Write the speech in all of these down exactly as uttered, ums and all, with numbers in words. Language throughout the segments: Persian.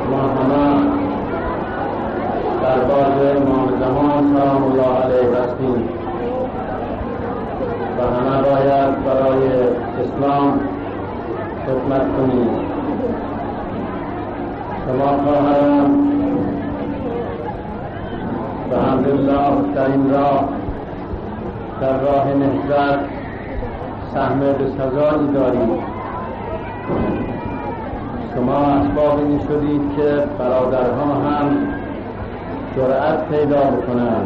ما همه در باز امام زمان سلام الله علیه هستیم و همه باید برای اسلام خدمت کنیم. شما خواهران به حمدالله در این راه در راه نهضت سهم بسزایی دارید. شما اسباب این شدید که برادرها هم جرأت پیدا بکنند.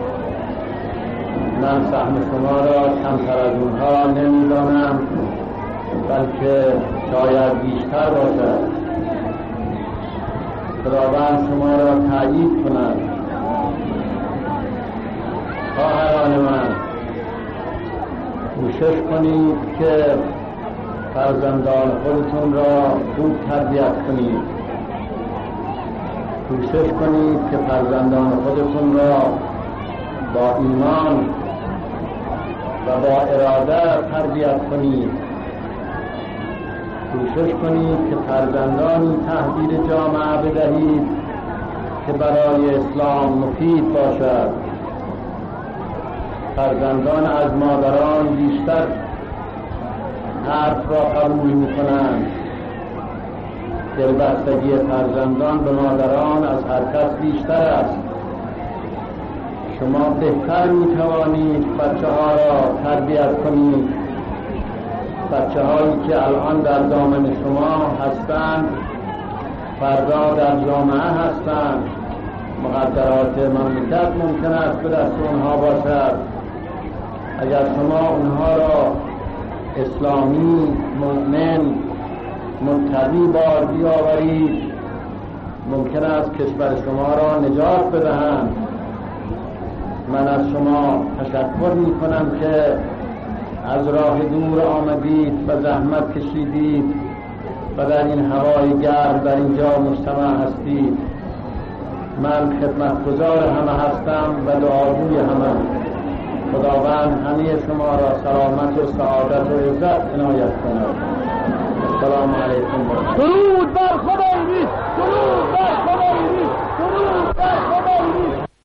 من سهم شما را کمتر از اونها نمیدانم، بلکه شاید بیشتر باشد. خداوند شما را تأیید کند. خواهران من، کوشش کنید که فرزندان خودتون را خوب تربیت کنید. کوشش کنید که فرزندان خودتون را با ایمان و با اراده تربیت کنید. کوشش کنید که فرزندانی تحویل جامعه بدهید که برای اسلام مفید باشد. فرزندان از مادران بیشتر حرف را قبول می‌کنند. دلبستگی فرزندان به مادران از هر کس بیشتر است. شما بهتر می‌توانید بچه ها را تربیت کنید. بچه هایی که الان در دامن شما هستند فردا در جامعه هستند. مقدرات مملکت ممکن است به دست اونها باشد. اگر شما اونها را اسلامی، مؤمن، متقی بار بیاورید، ممکن است کشور شما را نجات بدهند. من از شما تشکر می کنم که از راه دور آمدید و زحمت کشیدید و در این هوای گرم در اینجا مجتمع هستید. من خدمتگزار همه هستم و دعاگوی همه. خداوند همه شما را سلامت و سعادت و عزت عنایت کند. السلام علیکم. درود بر خدای